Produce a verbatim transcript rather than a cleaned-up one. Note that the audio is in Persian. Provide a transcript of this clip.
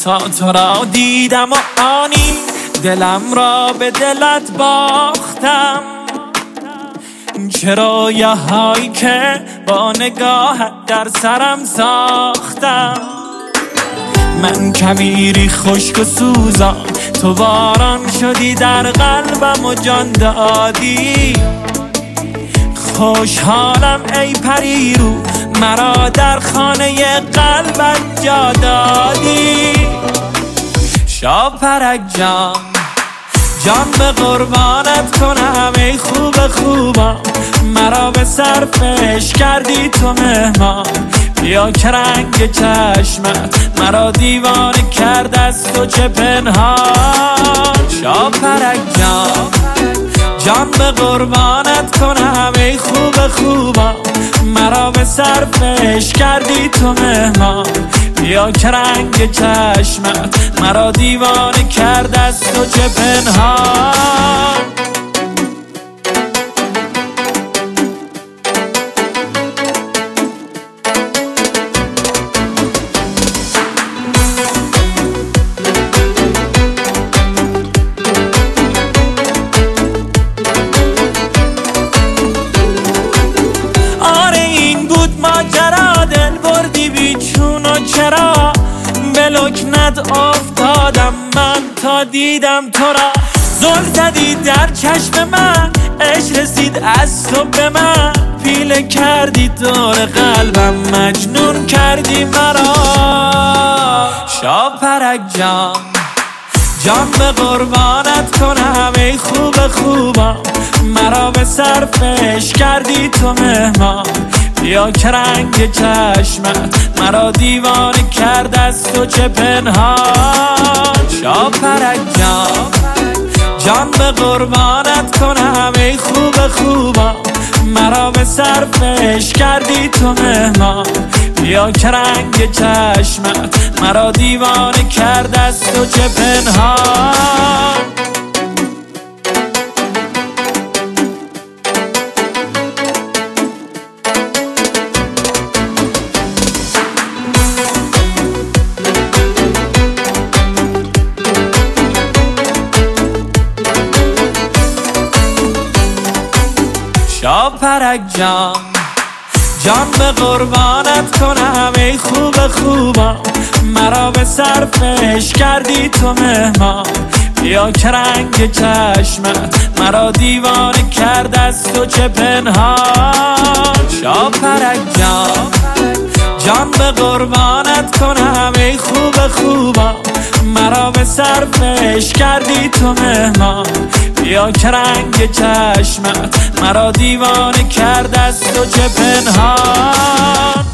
تا تو را دیدم و آنی دلم را به دلت باختم. چرا یه هایی که با نگاهت در سرم ساختم. من کویری خشک و سوزان، تو باران شدی در قلبم و جان دادی. خوشحالم ای پری رو، مرا در خانه قلبت جا دادی. شاپرک جان جان به قربانت کنم ای خوب خوبم، مرا به صرفش کردی تو مهمان. بیا که رنگ چشمت مرا دیوانه کرد از تو چه پنهان. شاپرک جان جان به قربانت کنم ای خوب خوبم، مرا به صرفش کردی تو مهمان. بیا که رنگ چشمت مرا دیوانه کرد از تو چه پنهان. ماجرا دل بردی بیچون و چرا به لکنت افتادم من تا دیدم تو را. زل زدی در چشم من، عشق رسید از تو به من. پیله کردی دور قلبم، مجنون کردی مرا. شاپرک جان جان به قربانت کنم ای خوب خوبم، مرا به صرفش کردی تو مهمان. بیا که رنگ چشمت مرا دیوانه کرد از تو چه پنهان. شاپرک جان جان به قربانت کنم ای خوب خوبم، مرا به صرفش کردی تو مهمان. بیا که رنگ چشمت مرا دیوانه کرد از تو چه پنهان. شاپرک جان جان به قربانت کنم ای خوب خوبم، مرا به صرفش کردی تو مهمان. بیا که رنگ چشمت مرا دیوانه کرد از تو چه پنهان. شاپرک جان جان به قربانت کنم ای خوب خوبم، مرا به صرفش کردی تو مهمان. بیا که رنگ چشمت مرا دیوانه کرد از تو چه پنهان.